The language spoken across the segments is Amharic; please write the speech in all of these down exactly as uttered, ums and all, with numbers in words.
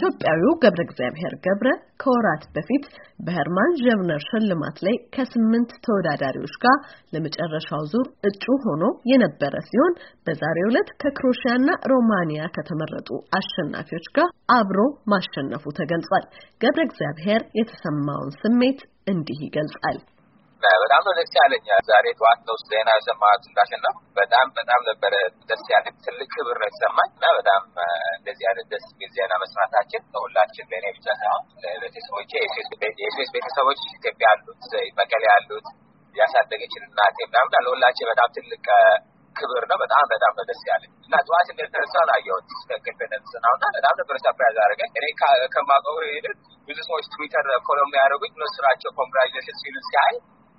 ኢትዮጵያዊው ገብረ እግዚአብሔር ገብረ ከወራት በፊት በሄርማን ጀብነር ሽልማት ላይ ከስምንት ተወዳዳሪዎች ጋር ለመጨረሻው ዙር እጩ ሆኖ የነበረ ሲሆን በዛሬው ዕለት ከክሮሺያና ሮማኒያ ከተመረጡ አሸናፊዎች ጋር አብሮ ማሸነፉ ተገልጿል። ገብረ እግዚአብሔር የተሰማውን ስሜት እንዲህ ይገልጻል። በጣም ደስ ያለኝ ዛሬ ጧት ነው ዜና ሰማሁት እንዳሸነፍ በጣም በጣም ነበር ደስ ያለኝ ትልቅ ክብር ነው የተሰማኝ እና በጣም እንደዚህ አይነት ደስ የሚል ዜና መስማታችን ሁላችን ለኔ ብቻ ሳይሆን ለቤተሰቦቼ የኤስኤስ ቤተሰቦች ኢትዮጵያ ያሉት መቀሌ ያሉት ያሳደገችን እናቴ ምናምን ለሁላችን በጣም ትልቅ ክብር ነው። በጣም በጣም ደስ ያለኝ እና ጧት እንደተነሳሁ አየሁት ከከፈተን ሰናውና በጣም ነበር ሰርፕራይዝ አደረገኝ። እኔ ከማቀው ሄደት ብዙ ሰዎች ትዊተር ፎሎ የሚያደርጉኝ ነው ስራቸው ኮንግራቹሌሽን ሲሉ ሲያይ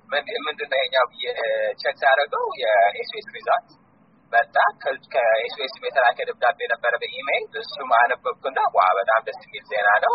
ምንድነው የኛው የቼክ ያደረገው የኤስኤስ ሪዛልት በጣ ከኤስኤስ የተላከ ደብዳቤ ነበር በኢሜል እሱም አነበብኩና ዋ በጣም ደስ የሚል ዜና ነው።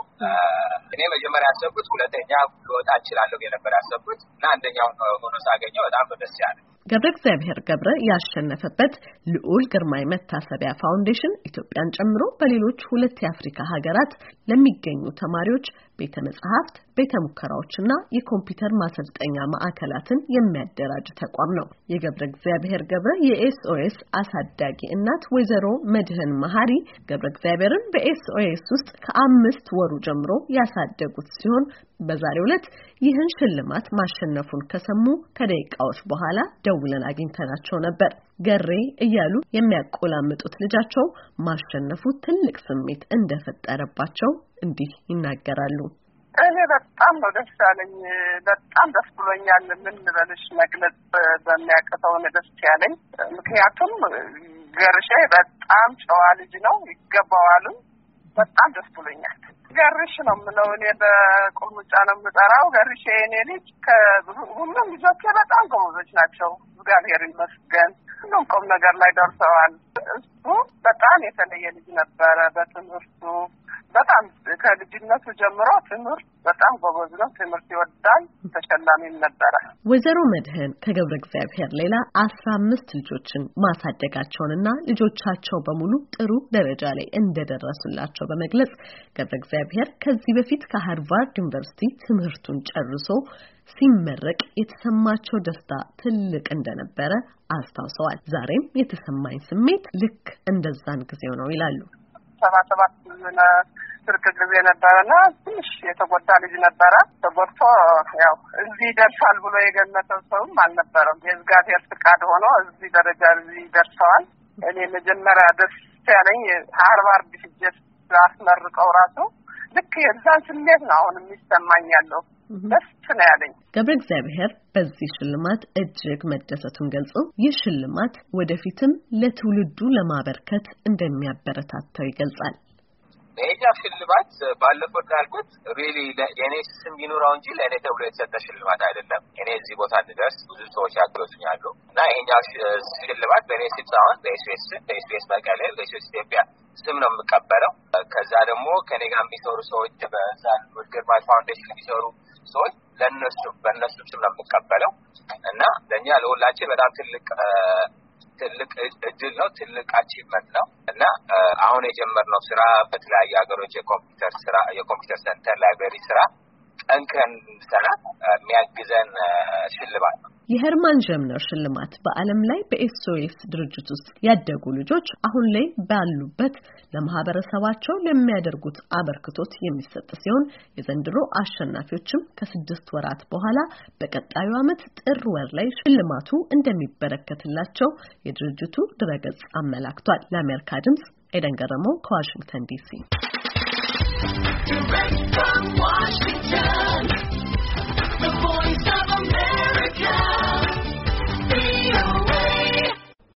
እኔ መጀመሪያ ያሰብኩት ሁለተኛ ልወጣ እችላለሁ የነበር ያሰብኩት እና አንደኛው ሆኖ ሳገኘው በጣም ደስ ያለኝ። ገብረ እግዚአብሔር ገብረ ያሸነፈበት ልዑል ግርማይ መታሰቢያ ፋውንዴሽን ኢትዮጵያን ጨምሮ በሌሎች ሁለት የአፍሪካ ሀገራት ለሚገኙ ተማሪዎች ቤተ መጻሕፍት፣ ቤተ ሙከራዎችና የኮምፒውተር ማሰልጠኛ ማዕከላትን የሚያደራጅ ተቋም ነው። የገብረ እግዚአብሔር ገብረ የኤስኦኤስ አሳዳጊ እናት ወይዘሮ መድህን መሐሪ ገብረ እግዚአብሔርን በኤስኦኤስ ውስጥ ከአምስት ወሩ ጀምሮ ያሳደጉት ሲሆን በዛሬው ዕለት ይህን ሽልማት ማሸነፉን ከሰሙ ከደቂቃዎች በኋላ ደውለን አግኝተናቸው ነበር። ገሬ እያሉ የሚያቆላምጡት ልጃቸው ማሸነፉ ትልቅ ስሜት እንደፈጠረባቸው እንዲህ ይናገራሉ። እኔ በጣም ነው ደስ ያለኝ። በጣም ደስ ብሎኛል። ምን ልበልሽ መግለጽ በሚያቅተው ነው ደስ ያለኝ። ምክንያቱም ገርሼ በጣም ጨዋ ልጅ ነው፣ ይገባዋል። በጣም ደስ ብሎኛል። ገርሽ ነው የምለው እኔ በቁልምጫ ነው የምጠራው። ገርሼ እኔ ልጅ ከሁሉም ልጆቼ በጣም ጎበዞች ናቸው። እግዚአብሔር ይመስገን ሁሉም ቁም ነገር ላይ ደርሰዋል። እሱ በጣም የተለየ ልጅ ነበረ። በትምህርቱ በጣም ከልጅነቱ ጀምሮ ትምህርት በጣም ጎበዝ ነው። ትምህርት ይወዳል። ተሸላሚም ነበረ። ወይዘሮ መድህን ከገብረ እግዚአብሔር ሌላ አስራ አምስት ልጆችን ማሳደጋቸውንና ልጆቻቸው በሙሉ ጥሩ ደረጃ ላይ እንደደረሱላቸው በመግለጽ ገብረ እግዚአብሔር ከዚህ በፊት ከሃርቫርድ ዩኒቨርሲቲ ትምህርቱን ጨርሶ ሲመረቅ የተሰማቸው ደስታ ትልቅ እንደነበረ አስታውሰዋል። ዛሬም የተሰማኝ ስሜት ልክ እንደዛን ጊዜው ነው ይላሉ። ሰባት ሰባት ስርክ ጊዜ ነበረና ትንሽ የተጎዳ ልጅ ነበረ። ተጎድቶ ያው እዚህ ደርሳል ብሎ የገመተው ሰውም አልነበረም። የእግዚአብሔር ፍቃድ ሆኖ እዚህ ደረጃ እዚህ ደርሰዋል። እኔ መጀመሪያ ደስ ያለኝ ሃርቫርድ ሂጄ አስመርቀው ራሱ ልክ የዛን ስሜት ነው አሁን የሚሰማኝ ያለው። ደስ ነው ያለኝ። ገብረ እግዚአብሔር በዚህ ሽልማት እጅግ መደሰቱን ገልጾ ይህ ሽልማት ወደፊትም ለትውልዱ ለማበርከት እንደሚያበረታታው ይገልጻል። ይሄ ሽልማት ባለፈው እንዳልኩት ሪሊ የኔ ስም ቢኖረው እንጂ ለኔ ተብሎ የተሰጠ ሽልማት አይደለም። እኔ እዚህ ቦታ እንድደርስ ብዙ ሰዎች ያገዙኛሉ እና ይሄኛው ሽልማት በኔ ስም ሳይሆን በኤስኤስ በኤስኤስ መቀሌ በኤስኤስ ኢትዮጵያ ስም ነው የምቀበለው። ከዛ ደግሞ ከኔ ጋር የሚሰሩ ሰዎች በዛ ልዑል ግርማይ ፋውንዴሽን የሚሰሩ ሰዎች ለነሱ በእነሱ ስም ነው የምቀበለው እና ለኛ ለሁላችን በጣም ትልቅ ትልቅ እድል ነው፣ ትልቅ አቺቭመንት ነው እና አሁን የጀመርነው ስራ በተለያዩ ሀገሮች የኮምፒውተር ስራ የኮምፒውተር ሴንተር ላይብረሪ ስራ ጠንክረን እንድንሰራ የሚያግዘን ሽልማት ነው። የሄርማን ጀብነር ሽልማት በዓለም ላይ በኤስኦኤስ ድርጅት ውስጥ ያደጉ ልጆች አሁን ላይ ባሉበት ለማህበረሰባቸው ለሚያደርጉት አበርክቶት የሚሰጥ ሲሆን የዘንድሮ አሸናፊዎችም ከስድስት ወራት በኋላ በቀጣዩ ዓመት ጥር ወር ላይ ሽልማቱ እንደሚበረከትላቸው የድርጅቱ ድረገጽ አመላክቷል። ለአሜሪካ ድምጽ ኤደን ገረመው ከዋሽንግተን ዲሲ